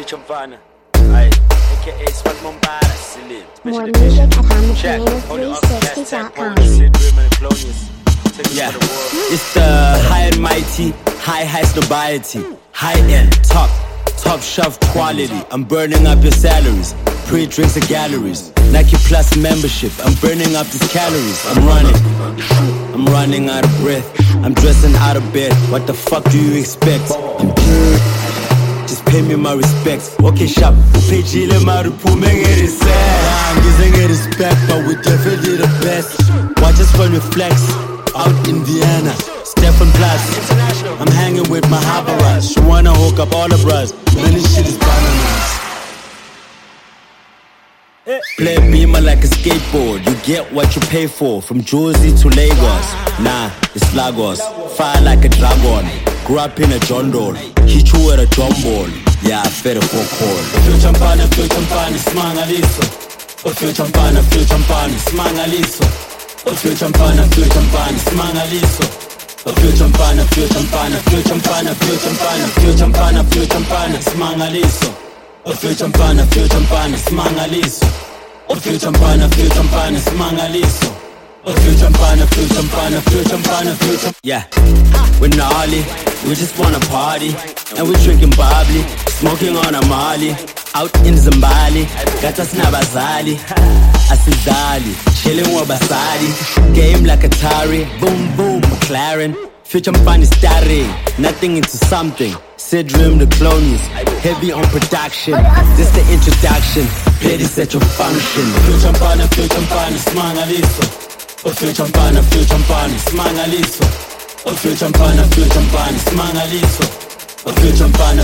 Future Mfana. Aye, aka Swat Mombada, Celine. More music at HamaCreative360.com. Yeah, it's the high and mighty, high snobiety, high end, top shelf quality. I'm burning up your salaries, pre-drinks and galleries, Nike Plus membership. I'm burning up these calories. I'm running out of breath. I'm dressing out of bed. What the fuck do you expect? I'm pure. Just pay me my respects. Okay, shop. Pay Gile Marupumeng it is sad. I'm giving it respect, but we definitely the best. Watch us when we flex. Out in Vienna, Stefan Platz. I'm hanging with my Habaras. She wanna hook up all the bras. Man, this shit is bananas. Play a beamer like a skateboard. You get what you pay for. From Jersey to Lagos. Nah, it's Lagos. Fire like a dragon. Grew up in a John Doe. Hit you with a drum ball. Yeah, I fed a folk call. Future Mfana, smangaliso. Future Mfana, smangaliso. Future Mfana, smangaliso. Future Mfana, smangaliso. Future Mfana, smangaliso. Future Mfana, smangaliso. Future. Yeah, we're gnarly, we just wanna party. And we're drinking bubbly, smoking on a Mali. Out in Zimbali, got us Nabazali. Asidali, chilling with Basadi. Game like Atari, boom boom, McLaren. Future Mfana starring, nothing into something. Sid Rim the clonies, heavy on production. This the introduction, play this at your function. Future Mfana, smangaliso. Future Mfana, smangaliso. Future Mfana, smangaliso. Future Mfana,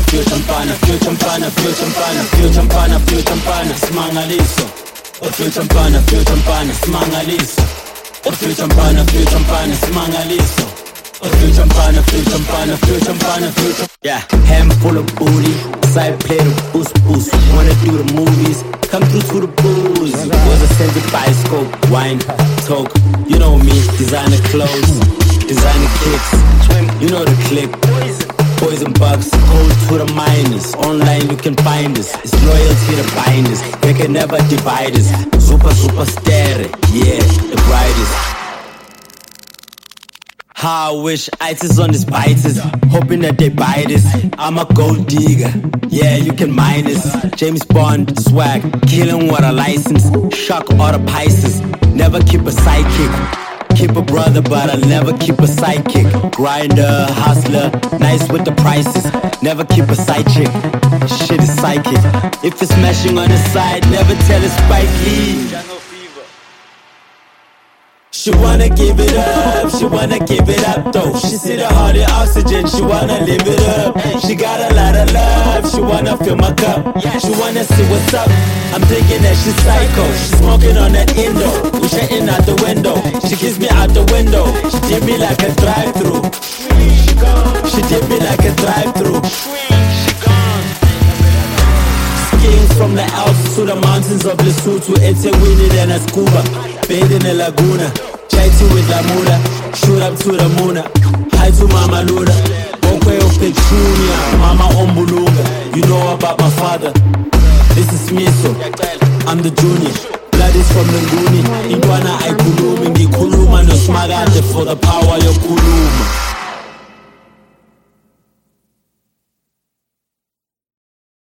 smangaliso. Future Mfana, smangaliso. Future Mfana, smangaliso. Future. Yeah, handful of booty, side play to boost. Wanna do the movies, come through to the booze. Was a scented bicycle, wine, talk. You know me, designer clothes, designer kicks. You know the click. Poison bucks, cold to the miners. Online you can find us. It's loyalty to binders. They can never divide us. Super stare, yeah, the brightest. How I wish ISIS on this biters, hoping that they buy this. I'm a gold digger, yeah, you can mine this. James Bond, swag, killing what I license. Shock all the Pisces, never keep a sidekick. Keep a brother, but I'll never keep a sidekick. Grinder, hustler, nice with the prices. Never keep a side chick, shit is psychic. If it's smashing on the side, never tell it's Spike Lee. She wanna give it up, though. She see the heart in oxygen, she wanna live it up. She got a lot of love, she wanna fill my cup. She wanna see what's up, I'm thinking that she's psycho. She's smoking on that Indo, we shutting out the window. She kiss me out the window, she did me like a drive-thru. She did me like a drive-thru. Skiing from the Alps to the mountains of Lesotho, Etekwini then a scuba. Bathe in the Laguna, chatty with Lamuda. Shoot up to the Muna, hi to Mama Luda. Okwe of Petunia, Mama Ombulunga. You know about my father, this is Miso, I'm the junior. Blood is from the Nguni, Indwana I kulumi, ngikhuluma no smagade for the power yokuluma.